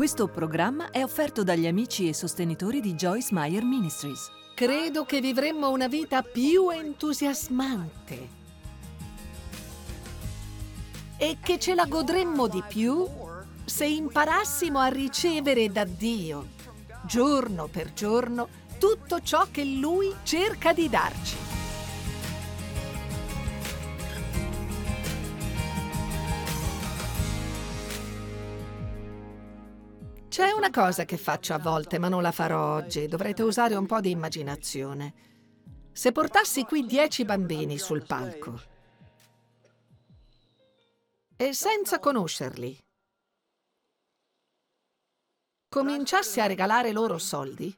Questo programma è offerto dagli amici e sostenitori di Joyce Meyer Ministries. Credo che vivremmo una vita più entusiasmante e che ce la godremmo di più se imparassimo a ricevere da Dio, giorno per giorno, tutto ciò che Lui cerca di darci. C'è una cosa che faccio a volte, ma non la farò oggi. Dovrete usare un po' di immaginazione. Se portassi qui 10 bambini sul palco e senza conoscerli cominciassi a regalare loro soldi,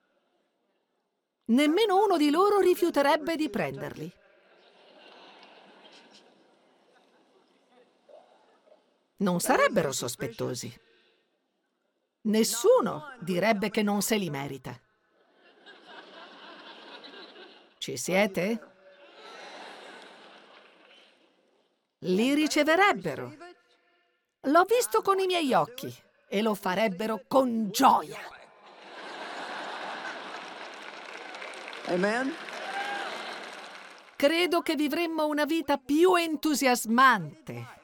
nemmeno uno di loro rifiuterebbe di prenderli. Non sarebbero sospettosi. Nessuno direbbe che non se li merita. Ci siete? Li riceverebbero. L'ho visto con i miei occhi e lo farebbero con gioia. Amen. Credo che vivremmo una vita più entusiasmante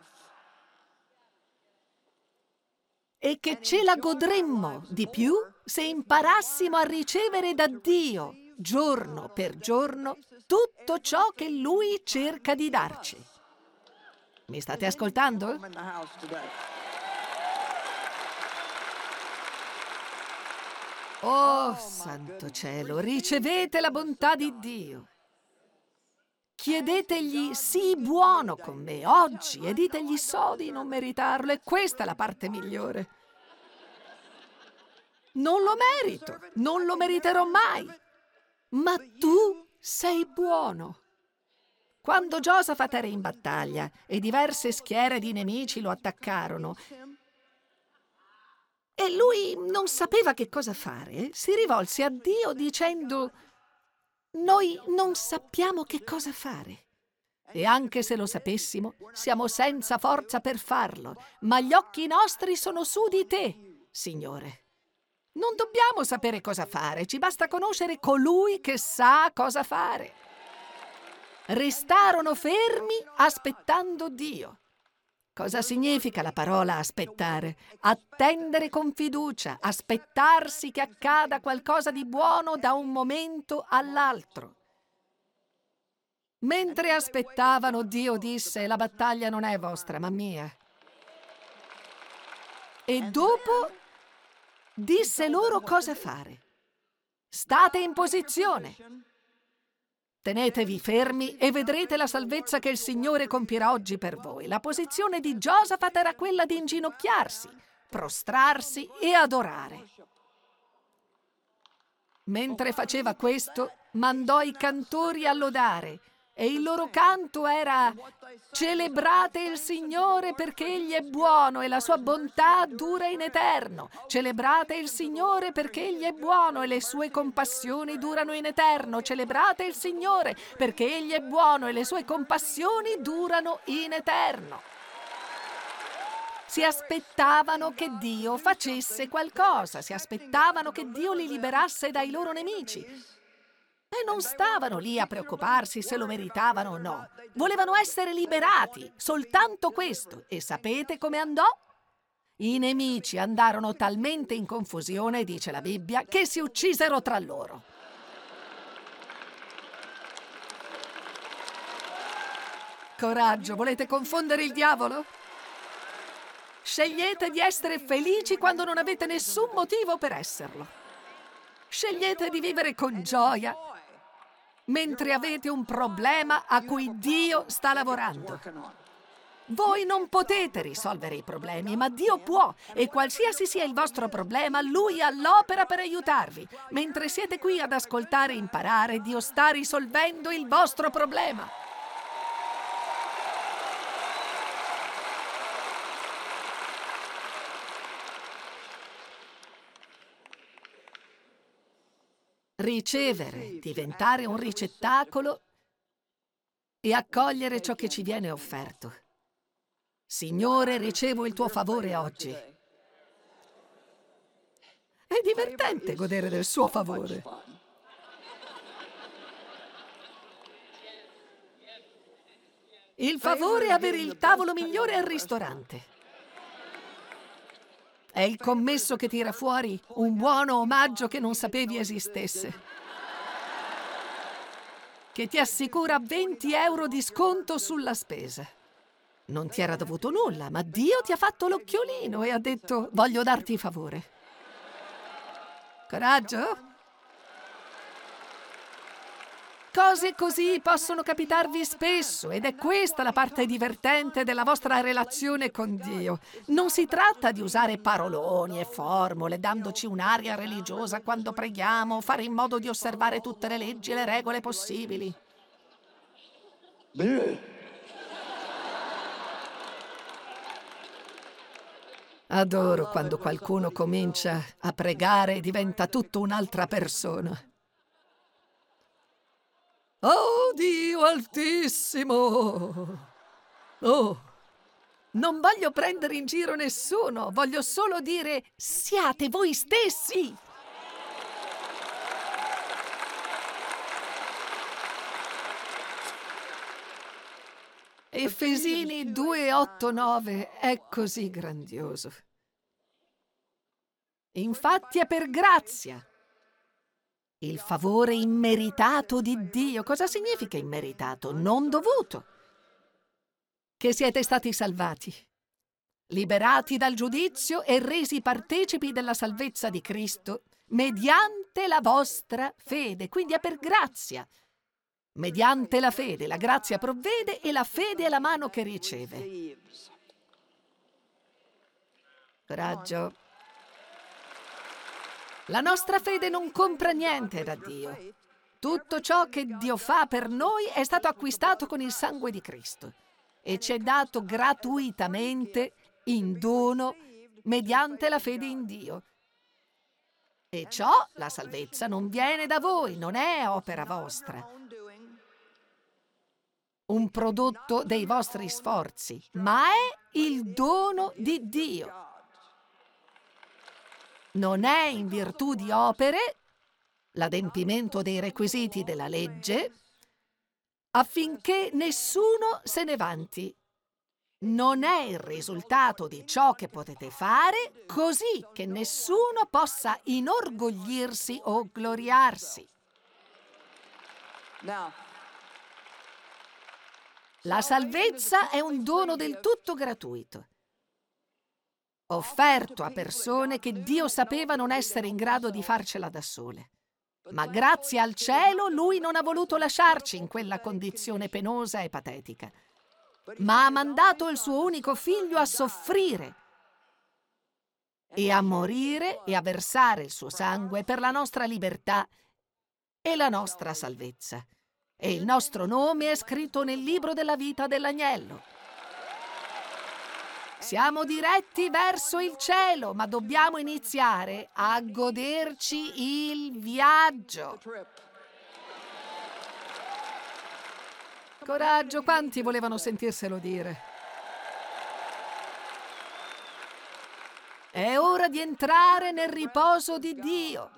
e che ce la godremmo di più se imparassimo a ricevere da Dio, giorno per giorno, tutto ciò che Lui cerca di darci. Mi state ascoltando? I'm in the house today. Oh, santo cielo, ricevete la bontà di Dio. Chiedetegli sii buono con me oggi e ditegli so di non meritarlo, e questa è la parte migliore. Non lo merito, non lo meriterò mai, ma tu sei buono. Quando Giosafat era in battaglia e diverse schiere di nemici lo attaccarono e lui non sapeva che cosa fare, si rivolse a Dio dicendo: noi non sappiamo che cosa fare. E anche se lo sapessimo, siamo senza forza per farlo, ma gli occhi nostri sono su di te, Signore. Non dobbiamo sapere cosa fare, ci basta conoscere colui che sa cosa fare. Restarono fermi aspettando Dio. Cosa significa la parola aspettare? Attendere con fiducia, aspettarsi che accada qualcosa di buono da un momento all'altro. Mentre aspettavano, Dio disse: la battaglia non è vostra, ma mia. E dopo disse loro cosa fare. State in posizione. Tenetevi fermi e vedrete la salvezza che il Signore compierà oggi per voi. La posizione di Giosafat era quella di inginocchiarsi, prostrarsi e adorare. Mentre faceva questo, mandò i cantori a lodare, e il loro canto era: celebrate il Signore perché Egli è buono e la sua bontà dura in eterno. Celebrate il Signore perché Egli è buono e le sue compassioni durano in eterno. Celebrate il Signore perché Egli è buono e le sue compassioni durano in eterno. Si aspettavano che Dio facesse qualcosa, si aspettavano che Dio li liberasse dai loro nemici. E non stavano lì a preoccuparsi se lo meritavano o no. Volevano essere liberati, soltanto questo. E sapete come andò? I nemici andarono talmente in confusione, dice la Bibbia, che si uccisero tra loro. Coraggio, volete confondere il diavolo? Scegliete di essere felici quando non avete nessun motivo per esserlo. Scegliete di vivere con gioia mentre avete un problema a cui Dio sta lavorando. Voi non potete risolvere i problemi, ma Dio può, e qualsiasi sia il vostro problema, Lui ha l'opera per aiutarvi. Mentre siete qui ad ascoltare e imparare, Dio sta risolvendo il vostro problema. Ricevere, diventare un ricettacolo e accogliere ciò che ci viene offerto. Signore, ricevo il tuo favore oggi. È divertente godere del suo favore. Il favore è avere il tavolo migliore al ristorante. È il commesso che tira fuori un buono omaggio che non sapevi esistesse, che ti assicura 20 euro di sconto sulla spesa. Non ti era dovuto nulla, ma Dio ti ha fatto l'occhiolino e ha detto: voglio darti favore. Coraggio? Cose così possono capitarvi spesso ed è questa la parte divertente della vostra relazione con Dio. Non si tratta di usare paroloni e formule, dandoci un'aria religiosa quando preghiamo, fare in modo di osservare tutte le leggi e le regole possibili. Adoro quando qualcuno comincia a pregare e diventa tutto un'altra persona. Oh, Dio Altissimo! Oh, non voglio prendere in giro nessuno, voglio solo dire: siate voi stessi! Efesini 2:8-9 è così grandioso. Infatti è per grazia. Il favore immeritato di Dio. Cosa significa immeritato? Non dovuto. Che siete stati salvati, liberati dal giudizio e resi partecipi della salvezza di Cristo mediante la vostra fede. Quindi è per grazia. Mediante la fede, la grazia provvede e la fede è la mano che riceve. Coraggio. La nostra fede non compra niente da Dio. Tutto ciò che Dio fa per noi è stato acquistato con il sangue di Cristo e ci è dato gratuitamente in dono mediante la fede in Dio. E ciò, la salvezza, non viene da voi, non è opera vostra, un prodotto dei vostri sforzi, ma è il dono di Dio. Non è in virtù di opere, l'adempimento dei requisiti della legge, affinché nessuno se ne vanti. Non è il risultato di ciò che potete fare, così che nessuno possa inorgoglirsi o gloriarsi. La salvezza è un dono del tutto gratuito, offerto a persone che Dio sapeva non essere in grado di farcela da sole. Ma grazie al cielo Lui non ha voluto lasciarci in quella condizione penosa e patetica, ma ha mandato il suo unico figlio a soffrire e a morire e a versare il suo sangue per la nostra libertà e la nostra salvezza. E il nostro nome è scritto nel libro della vita dell'agnello. Siamo diretti verso il cielo, ma dobbiamo iniziare a goderci il viaggio. Coraggio, quanti volevano sentirselo dire? È ora di entrare nel riposo di Dio.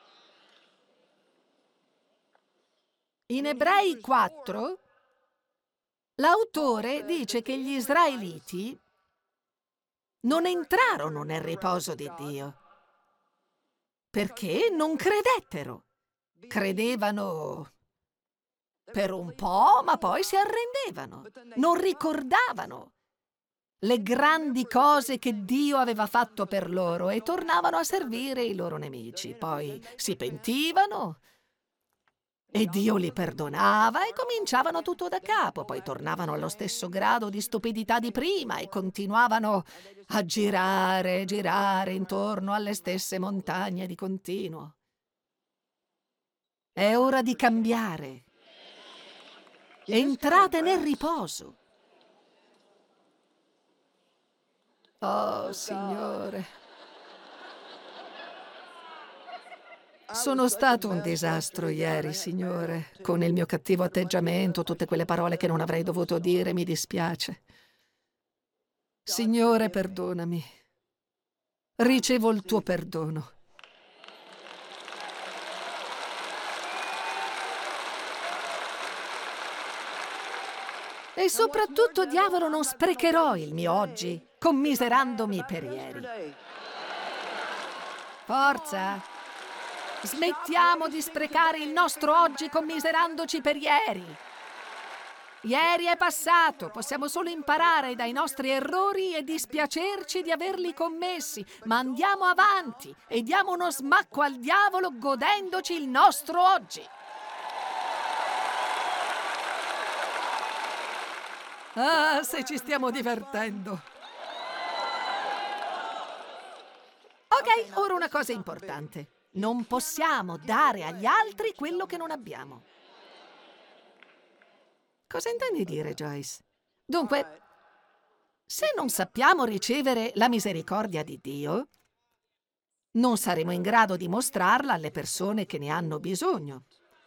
In Ebrei 4, l'autore dice che gli israeliti non entrarono nel riposo di Dio perché non credettero. Credevano per un po', ma poi si arrendevano. Non ricordavano le grandi cose che Dio aveva fatto per loro e tornavano a servire i loro nemici. Poi si pentivano e Dio li perdonava e cominciavano tutto da capo. Poi tornavano allo stesso grado di stupidità di prima e continuavano a girare intorno alle stesse montagne di continuo. È ora di cambiare. Entrate nel riposo. Oh, Signore. Sono stato un disastro ieri, Signore, con il mio cattivo atteggiamento, tutte quelle parole che non avrei dovuto dire, mi dispiace. Signore, perdonami. Ricevo il tuo perdono. E soprattutto, diavolo, non sprecherò il mio oggi commiserandomi per ieri. Forza! Smettiamo di sprecare il nostro oggi commiserandoci per ieri. Ieri è passato, possiamo solo imparare dai nostri errori e dispiacerci di averli commessi, ma andiamo avanti e diamo uno smacco al diavolo godendoci il nostro oggi. Ah, se ci stiamo divertendo. Ok, ora una cosa importante. Non possiamo dare agli altri quello che non abbiamo. Cosa intendi dire, Joyce? Dunque, se non sappiamo ricevere la misericordia di Dio, non saremo in grado di mostrarla alle persone che ne hanno bisogno.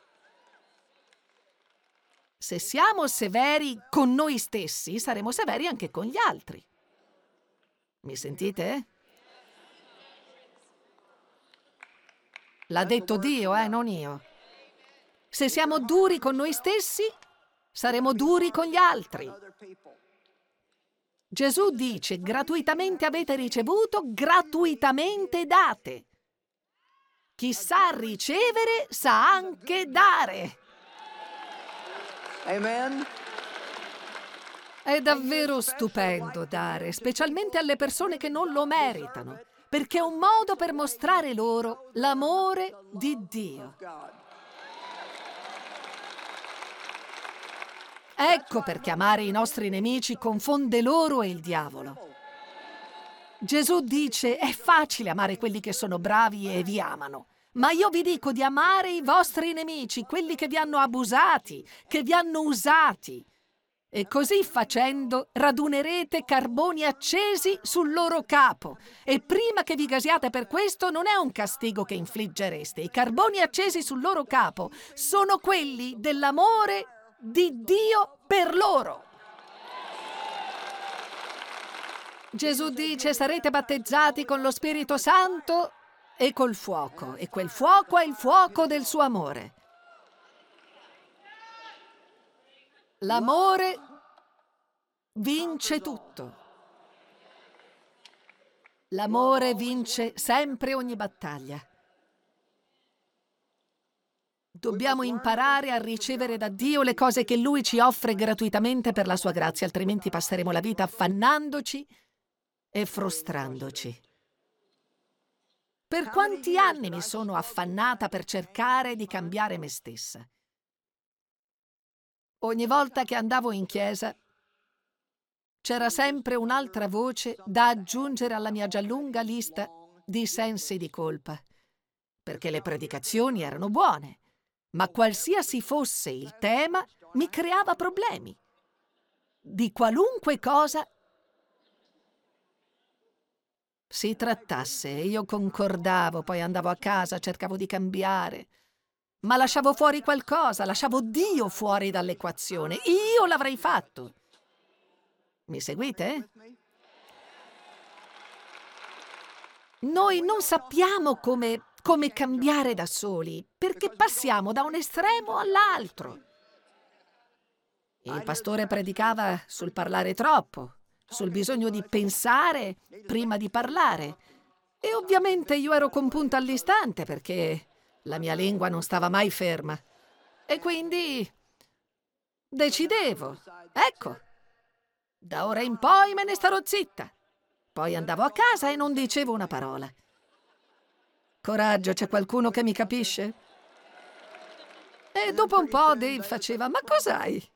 Se siamo severi con noi stessi, saremo severi anche con gli altri. Mi sentite? L'ha detto Dio, non io. Se siamo duri con noi stessi, saremo duri con gli altri. Gesù dice: gratuitamente avete ricevuto, gratuitamente date. Chi sa ricevere sa anche dare. Amen. È davvero stupendo dare, specialmente alle persone che non lo meritano, perché è un modo per mostrare loro l'amore di Dio. Ecco perché amare i nostri nemici confonde loro e il diavolo. Gesù dice: è facile amare quelli che sono bravi e vi amano, ma io vi dico di amare i vostri nemici, quelli che vi hanno abusati, che vi hanno usati. E così facendo radunerete carboni accesi sul loro capo. E prima che vi gasiate per questo, non è un castigo che infliggereste. I carboni accesi sul loro capo sono quelli dell'amore di Dio per loro. Gesù dice: sarete battezzati con lo Spirito Santo e col fuoco, e quel fuoco è il fuoco del suo amore. L'amore vince tutto. L'amore vince sempre ogni battaglia. Dobbiamo imparare a ricevere da Dio le cose che Lui ci offre gratuitamente per la sua grazia, altrimenti passeremo la vita affannandoci e frustrandoci. Per quanti anni mi sono affannata per cercare di cambiare me stessa? Ogni volta che andavo in chiesa c'era sempre un'altra voce da aggiungere alla mia già lunga lista di sensi di colpa, perché le predicazioni erano buone, ma qualsiasi fosse il tema mi creava problemi. Di qualunque cosa si trattasse, io concordavo, poi andavo a casa, cercavo di cambiare, ma lasciavo fuori qualcosa, lasciavo Dio fuori dall'equazione. Io l'avrei fatto. Mi seguite? Noi non sappiamo come cambiare da soli, perché passiamo da un estremo all'altro. Il pastore predicava sul parlare troppo, sul bisogno di pensare prima di parlare. E ovviamente io ero compunta all'istante perché la mia lingua non stava mai ferma. E quindi decidevo, ecco, da ora in poi me ne starò zitta. Poi andavo a casa e non dicevo una parola. Coraggio, c'è qualcuno che mi capisce? E dopo un po' Dave faceva: ma cos'hai?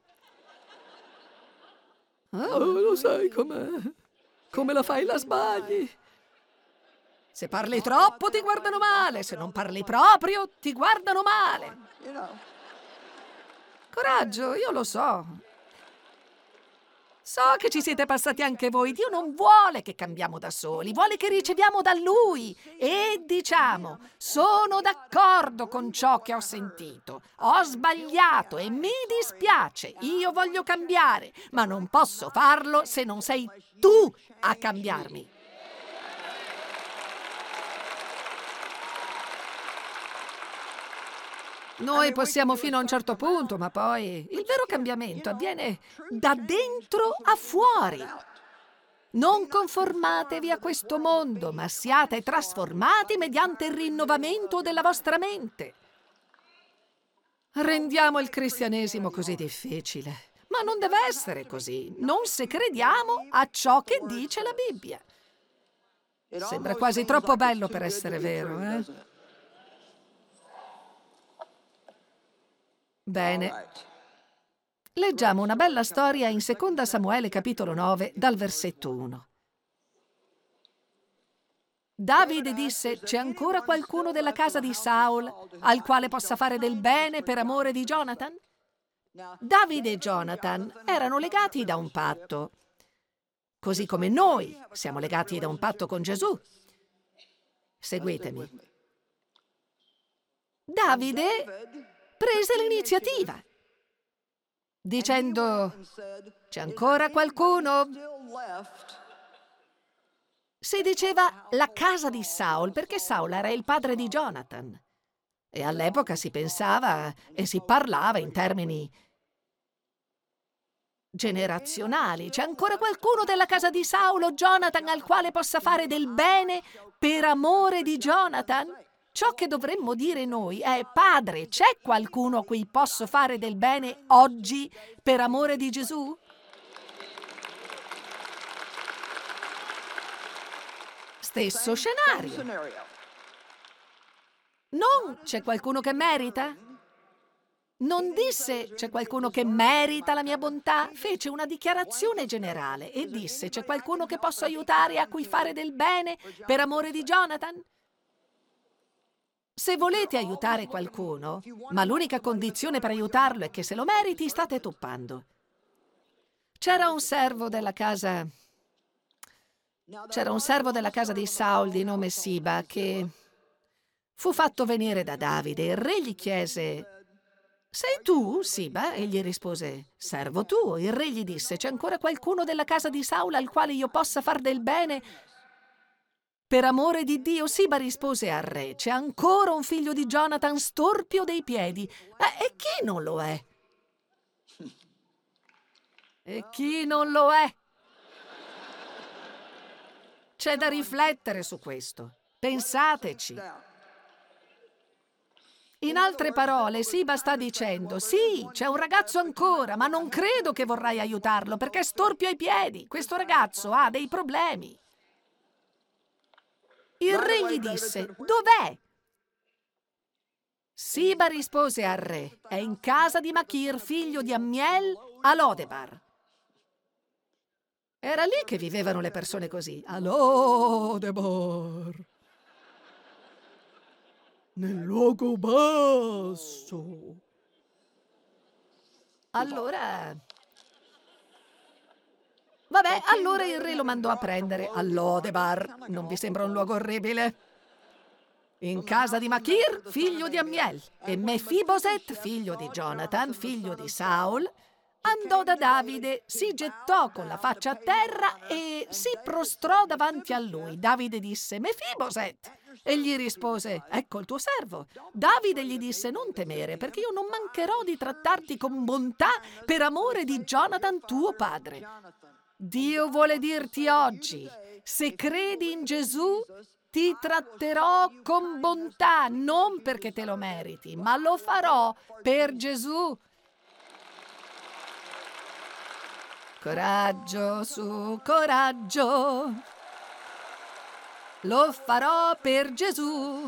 Oh, lo sai com'è. Come la fai la sbagli. Se parli troppo ti guardano male, se non parli proprio ti guardano male. Coraggio, io lo so. So che ci siete passati anche voi. Dio non vuole che cambiamo da soli, vuole che riceviamo da Lui. E diciamo: sono d'accordo con ciò che ho sentito. Ho sbagliato e mi dispiace. Io voglio cambiare, ma non posso farlo se non sei tu a cambiarmi. Noi possiamo fino a un certo punto, ma poi il vero cambiamento avviene da dentro a fuori. Non conformatevi a questo mondo, ma siate trasformati mediante il rinnovamento della vostra mente. Rendiamo il cristianesimo così difficile, ma non deve essere così, non se crediamo a ciò che dice la Bibbia. Sembra quasi troppo bello per essere vero, eh? Bene. Leggiamo una bella storia in 2 Samuele capitolo 9 dal versetto 1. Davide disse: c'è ancora qualcuno della casa di Saul al quale possa fare del bene per amore di Jonathan? Davide e Jonathan erano legati da un patto, così come noi siamo legati da un patto con Gesù. Seguitemi. Davide prese l'iniziativa, dicendo: c'è ancora qualcuno? Si diceva la casa di Saul perché Saul era il padre di Jonathan. E all'epoca si pensava e si parlava in termini generazionali. C'è ancora qualcuno della casa di Saul o Jonathan al quale possa fare del bene per amore di Jonathan? Ciò che dovremmo dire noi è: Padre, c'è qualcuno a cui posso fare del bene oggi per amore di Gesù? Stesso scenario. Non c'è qualcuno che merita? Non disse c'è qualcuno che merita la mia bontà, fece una dichiarazione generale e disse: c'è qualcuno che posso aiutare, a cui fare del bene per amore di Jonathan? Se volete aiutare qualcuno, ma l'unica condizione per aiutarlo è che se lo meriti, state toppando. C'era un servo della casa di Saul di nome Siba che fu fatto venire da Davide. Il re gli chiese: sei tu, Siba? E gli rispose: servo tuo. Il re gli disse: c'è ancora qualcuno della casa di Saul al quale io possa far del bene per amore di Dio? Siba rispose al re: c'è ancora un figlio di Jonathan storpio dei piedi. E chi non lo è? E chi non lo è? C'è da riflettere su questo. Pensateci. In altre parole, Siba sta dicendo: sì, c'è un ragazzo ancora, ma non credo che vorrai aiutarlo perché è storpio ai piedi. Questo ragazzo ha dei problemi. Il re gli disse: dov'è? Siba rispose al re: è in casa di Machir, figlio di Ammiel, a Lodebar. Era lì che vivevano le persone così, a Lodebar, nel luogo basso. Allora il re lo mandò a prendere a Lodebar. Non vi sembra un luogo orribile? In casa di Machir, figlio di Ammiel, e Mefiboset, figlio di Jonathan, figlio di Saul, andò da Davide, si gettò con la faccia a terra e si prostrò davanti a lui. Davide disse: Mefiboset! E gli rispose: ecco il tuo servo. Davide gli disse: non temere, perché io non mancherò di trattarti con bontà per amore di Jonathan tuo padre. Dio vuole dirti oggi: se credi in Gesù, ti tratterò con bontà, non perché te lo meriti, ma lo farò per Gesù. Coraggio, su, coraggio. Lo farò per Gesù.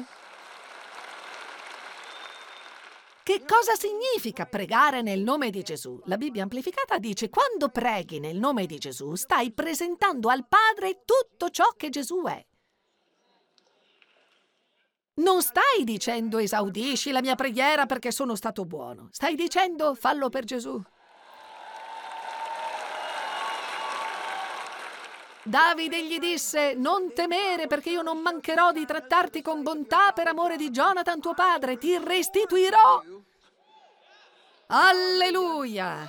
Che cosa significa pregare nel nome di Gesù? La Bibbia amplificata dice: quando preghi nel nome di Gesù, stai presentando al Padre tutto ciò che Gesù è. Non stai dicendo: esaudisci la mia preghiera perché sono stato buono. Stai dicendo: fallo per Gesù. Davide gli disse: non temere, perché io non mancherò di trattarti con bontà per amore di Jonathan tuo padre, ti restituirò. Alleluia!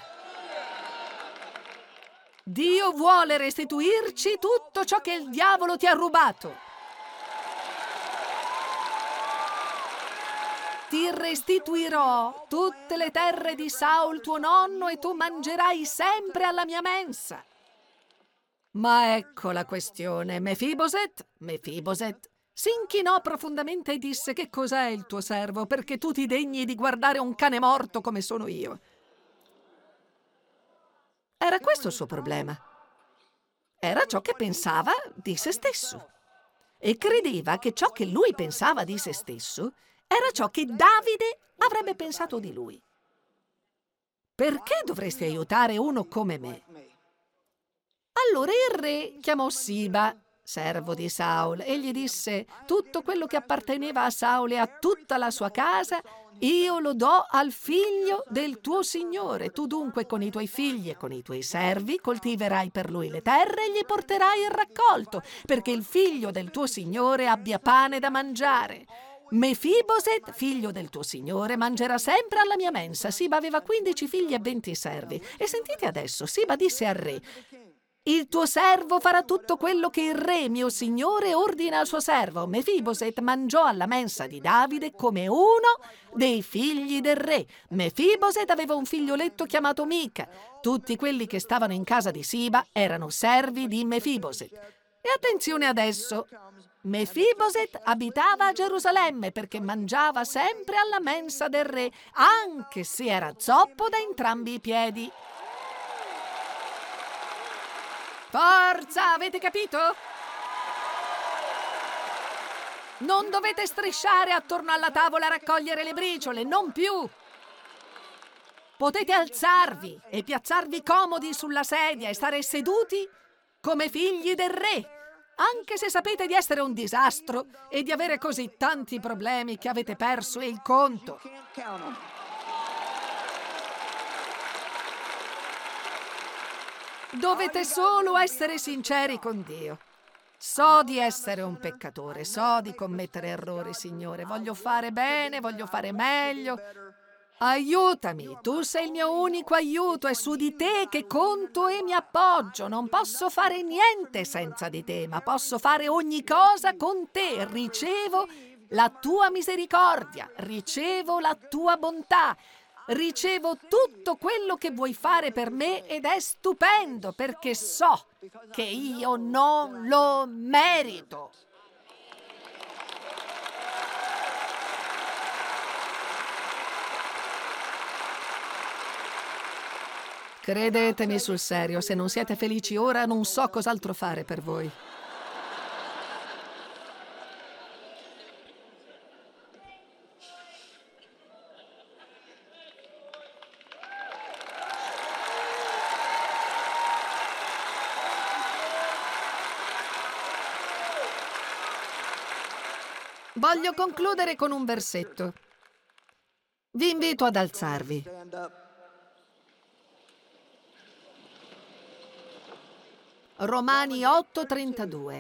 Dio vuole restituirci tutto ciò che il diavolo ti ha rubato. ti restituirò tutte le terre di Saul tuo nonno e tu mangerai sempre alla mia mensa. Ma ecco la questione. Mefiboset si inchinò profondamente e disse: che cos'è il tuo servo, perché tu ti degni di guardare un cane morto come sono io? Era questo il suo problema. Era ciò che pensava di se stesso. E credeva che ciò che lui pensava di se stesso era ciò che Davide avrebbe pensato di lui. Perché dovresti aiutare uno come me? Allora il re chiamò Siba, servo di Saul, e gli disse: tutto quello che apparteneva a Saul e a tutta la sua casa io lo do al figlio del tuo signore. Tu dunque con i tuoi figli e con i tuoi servi coltiverai per lui le terre e gli porterai il raccolto, perché il figlio del tuo signore abbia pane da mangiare. Mefiboset, figlio del tuo signore, mangerà sempre alla mia mensa. Siba aveva 15 figli e 20 servi. E sentite adesso, Siba disse al re: il tuo servo farà tutto quello che il re, mio signore, ordina al suo servo. Mefiboset mangiò alla mensa di Davide come uno dei figli del re. Mefiboset aveva un figlioletto chiamato Mica. Tutti quelli che stavano in casa di Siba erano servi di Mefiboset. E attenzione adesso, Mefiboset abitava a Gerusalemme perché mangiava sempre alla mensa del re, anche se era zoppo da entrambi i piedi. Forza, avete capito? Non dovete strisciare attorno alla tavola a raccogliere le briciole, non più. Potete alzarvi e piazzarvi comodi sulla sedia e stare seduti come figli del re, anche se sapete di essere un disastro e di avere così tanti problemi che avete perso il conto. Dovete solo essere sinceri con Dio. So di essere un peccatore, so di commettere errori, Signore. Voglio fare bene, voglio fare meglio. Aiutami, tu sei il mio unico aiuto, è su di te che conto e mi appoggio. Non posso fare niente senza di te, ma posso fare ogni cosa con te. Ricevo la tua misericordia, ricevo la tua bontà. Ricevo tutto quello che vuoi fare per me ed è stupendo perché so che io non lo merito. Credetemi sul serio, se non siete felici ora non so cos'altro fare per voi. Voglio concludere con un versetto. Vi invito ad alzarvi. Romani 8:32.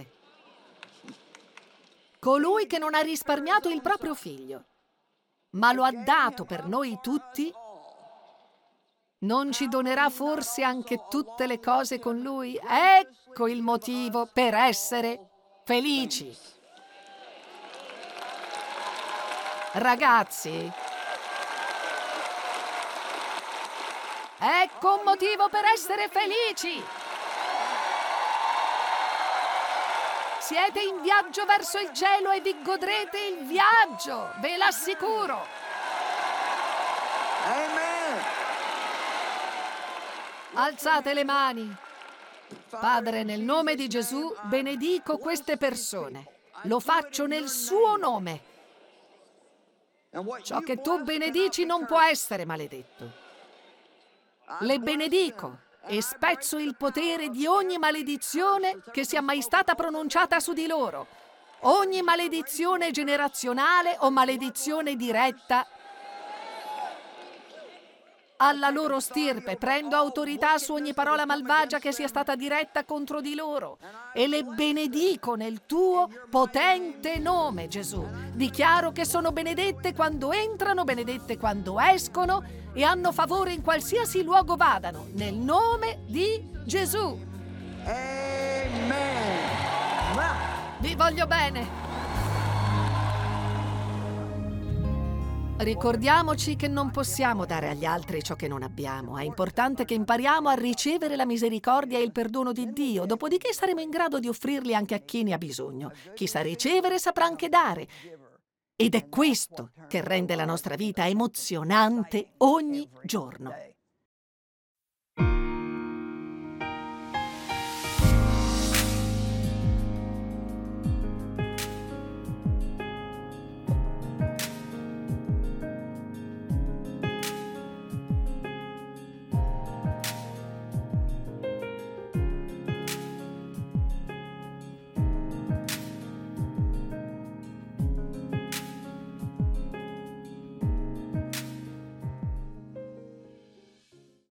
Colui che non ha risparmiato il proprio figlio, ma lo ha dato per noi tutti, non ci donerà forse anche tutte le cose con lui? Ecco il motivo per essere felici. Ragazzi, ecco un motivo per essere felici. Siete in viaggio verso il cielo e vi godrete il viaggio, ve l'assicuro. Amen. Alzate le mani. Padre, nel nome di Gesù, benedico queste persone. Lo faccio nel suo nome. Ciò che tu benedici non può essere maledetto. Le benedico e spezzo il potere di ogni maledizione che sia mai stata pronunciata su di loro. Ogni maledizione generazionale o maledizione diretta alla loro stirpe. Prendo autorità su ogni parola malvagia che sia stata diretta contro di loro e le benedico nel tuo potente nome, Gesù. Dichiaro che sono benedette quando entrano, benedette quando escono e hanno favore in qualsiasi luogo vadano, nel nome di Gesù. Amen. Vi voglio bene. Ricordiamoci che non possiamo dare agli altri ciò che non abbiamo. È importante che impariamo a ricevere la misericordia e il perdono di Dio, dopodiché saremo in grado di offrirli anche a chi ne ha bisogno. Chi sa ricevere saprà anche dare. Ed è questo che rende la nostra vita emozionante ogni giorno.